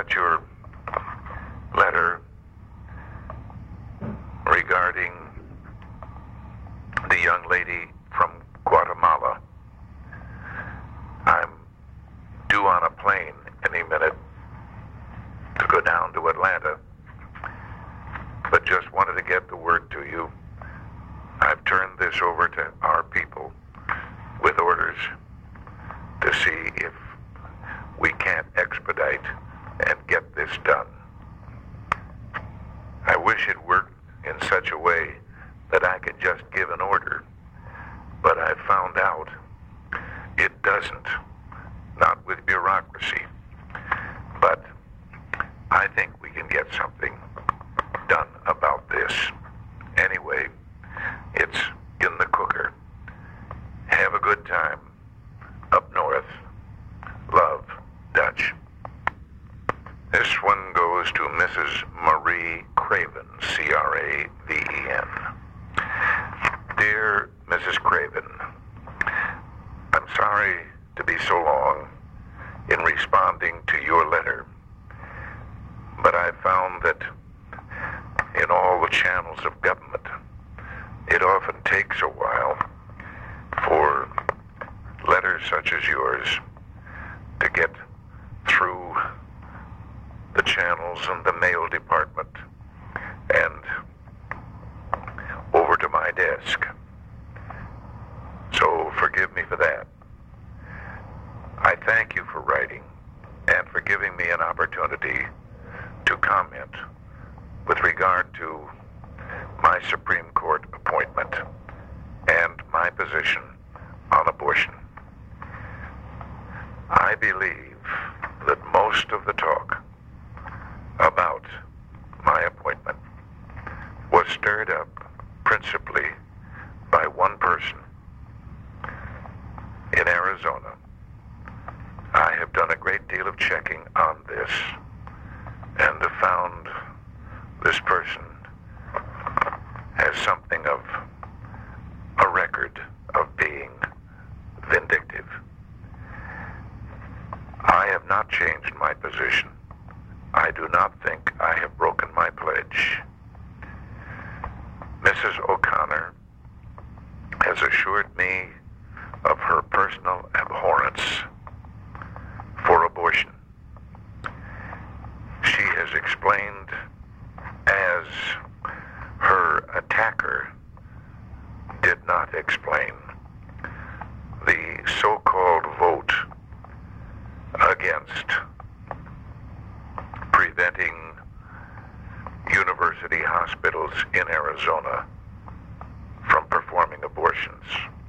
got your letter regarding the young lady from Guatemala. I'm due on a plane any minute to go down to Atlanta, but just wanted to get the word to you. I've turned this over to our people with orders to see if we can't expedite and get this done. I wish it worked in such a way that I could just give an order, but I've found out it doesn't, not with bureaucracy. But I think we can get something done about this. Anyway, it's in the cooker. Have a good time up north. Love, Dutch. This one goes to Mrs. Marie Craven, C-R-A-V-E-N. Dear Mrs. Craven, I'm sorry to be so long in responding to your letter, but I found that in all the channels of government, it often takes a while for letters such as yours to get through the channels and the mail department and over to my desk. So forgive me for that. I thank you for writing and for giving me an opportunity to comment with regard to my Supreme Court appointment and my position on abortion. I believe that most of the talk about my appointment was stirred up principally by one person. In Arizona, I have done a great deal of checking on this and have found this person has something of a record of being vindictive. I have not changed my position. I do not think I have broken my pledge. Mrs. O'Connor has assured me of her personal abhorrence for abortion. She has explained as her attacker did not explain the so-called vote against preventing university hospitals in Arizona from performing abortions.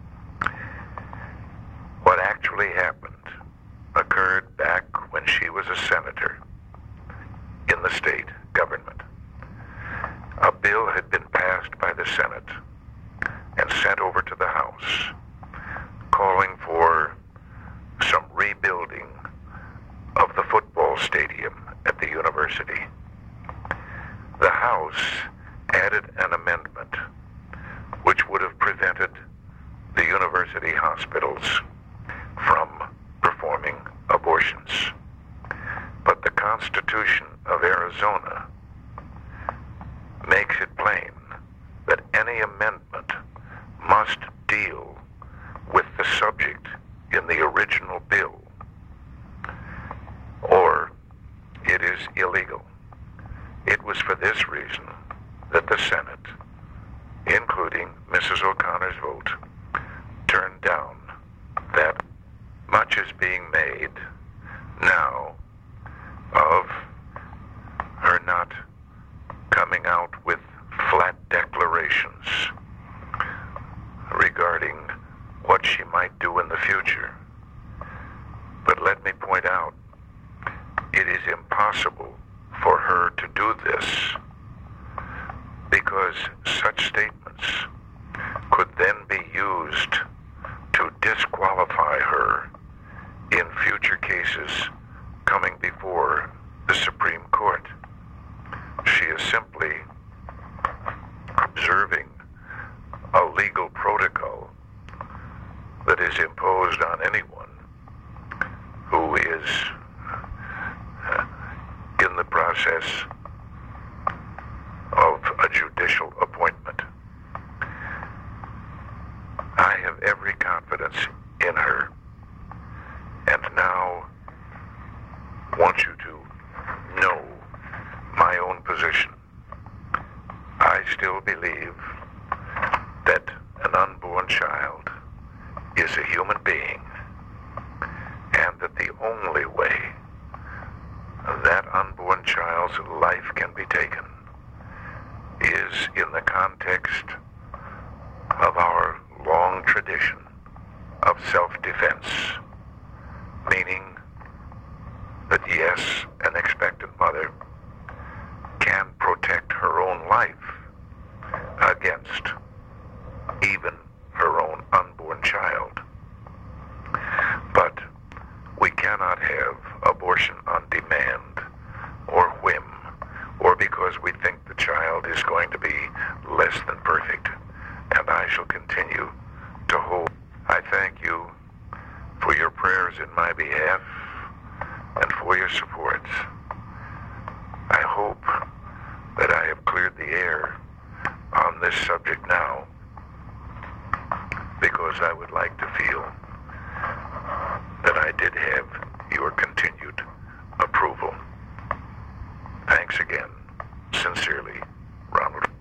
What actually happened occurred back when she was a senator in the state government. A bill had been passed by the Senate and sent over to the House, calling for some rebuilding of the football stadium at the university. The House added an amendment which would have prevented the university hospitals from performing abortions. But the Constitution of Arizona makes it plain that any amendment must deal with the subject in the original bill, or it is illegal. It was for this reason that the Senate, including Mrs. O'Connor's vote, turned down that. Much is being made now of her not coming out with flat declarations regarding what she might do in the future. But let me point out, it is impossible for her to do this because such statements could then be used to disqualify her in future cases coming before the Supreme Court. She is simply observing a legal protocol that is imposed on anyone who is process of a judicial appointment. I have every confidence in her, and now want you to know my own position. I still believe that an unborn child is a human being, and that the only way that unborn child's life can be taken is in the context of our long tradition of self-defense, meaning that yes, an expectant mother can protect her own life against even her own unborn child. But we cannot have abortion on demand or whim, or because we think the child is going to be less than perfect. And I shall continue to hold. I thank you for your prayers in my behalf and for your support. I hope that I have cleared the air on this subject now, because I would like to feel that I did have your continued approval. Thanks again. Sincerely, Ronald.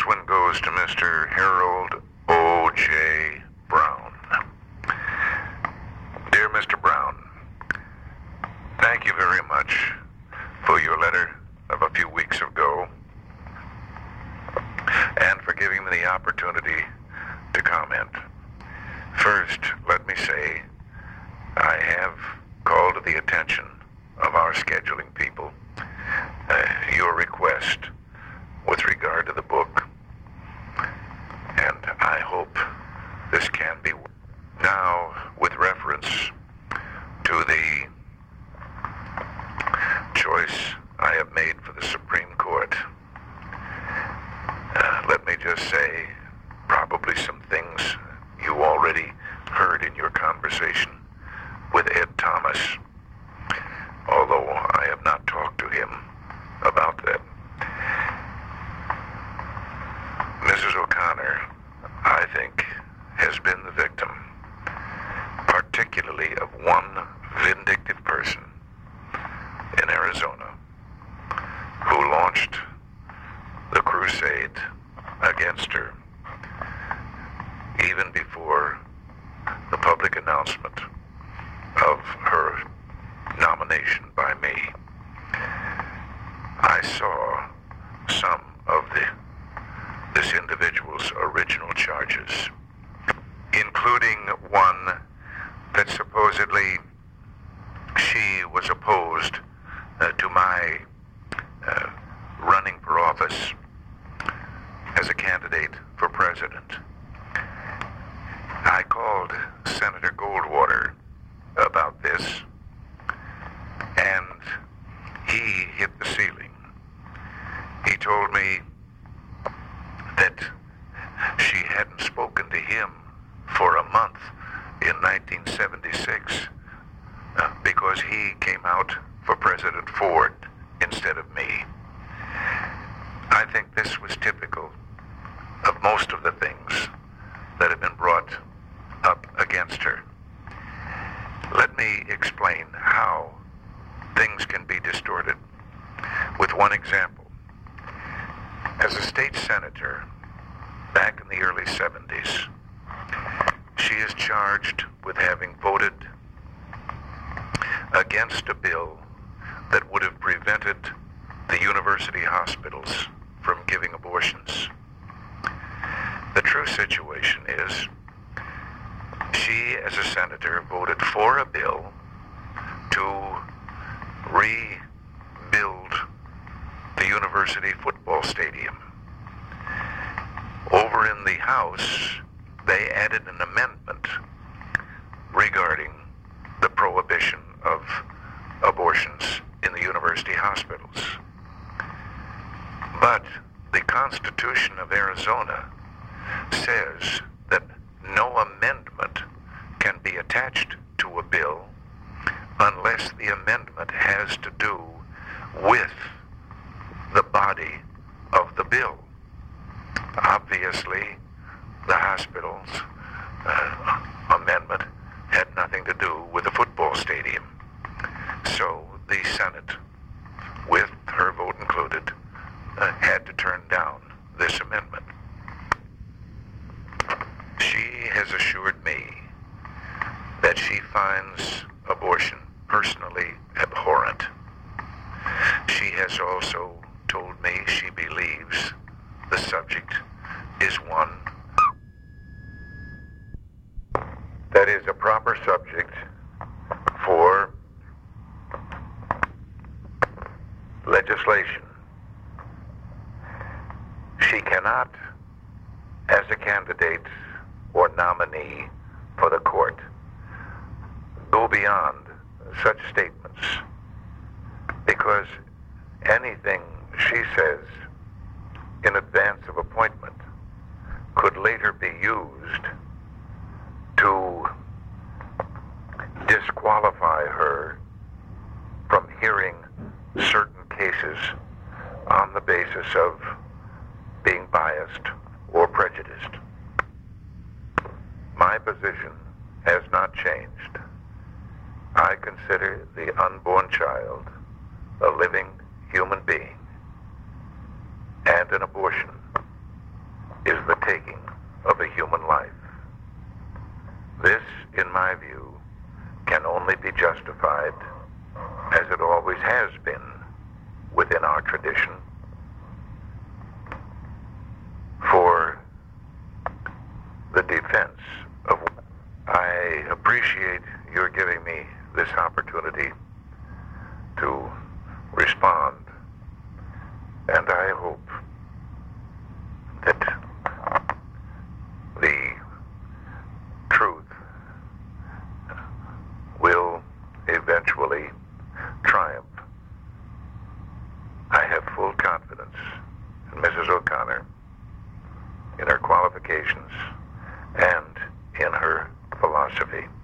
This one goes to Mr. Harold O.J. Brown. Dear Mr. Brown, thank you very much for your letter of a few weeks ago and for giving me the opportunity to comment. First, let me say I have called to the attention of our scheduling people your request with regard to the book, and I hope this can be. Now, with reference to the choice I have made for the Supreme Court, let me just say probably some things you already heard in your conversation with Ed Thomas, although I have not talked to him about that. Mrs. O'Connor, I think, has been the victim, particularly of one vindictive person in Arizona who launched the crusade against her even before the public announcement of her nomination by me. I saw some of this individual's original charges, including one that supposedly she was opposed to my running for office as a candidate for president. I called Senator Goldwater about this, and he hit the ceiling. He told me that she hadn't spoken to him for a month in 1976 because he came out for President Ford instead of me. I think this was typical of most of the things that have been brought up against her. Let me explain how things can be distorted with one example. As a state senator back in the early 70s, she is charged with having voted against a bill that would have prevented the university hospitals from giving abortions. The true situation is she, as a senator, voted for a bill to rebuild the university football stadium. Over in the House, they added an amendment regarding the prohibition of abortions in the university hospitals. But the Constitution of Arizona says that no amendment can be attached to a bill unless the amendment has to do with the body of the bill. Obviously, the hospital's amendment had nothing to do with the football stadium. So the Senate, with her vote included, had to turn down this amendment. She has assured me that she finds abortion personally abhorrent. She has also told me she believes the subject is one that is a proper subject for legislation. She cannot, as a candidate or nominee for the court, go beyond such statements, because anything she says in advance of appointment could later be used to disqualify her from hearing certain cases on the basis of being biased or prejudiced. My position has not changed. I consider the unborn child a living human being, and an abortion taking of a human life. This, in my view, can only be justified, as it always has been within our tradition, for the defense of. I appreciate your giving me this opportunity to respond, and I hope that the truth will eventually triumph. I have full confidence in Mrs. O'Connor, in her qualifications, and in her philosophy.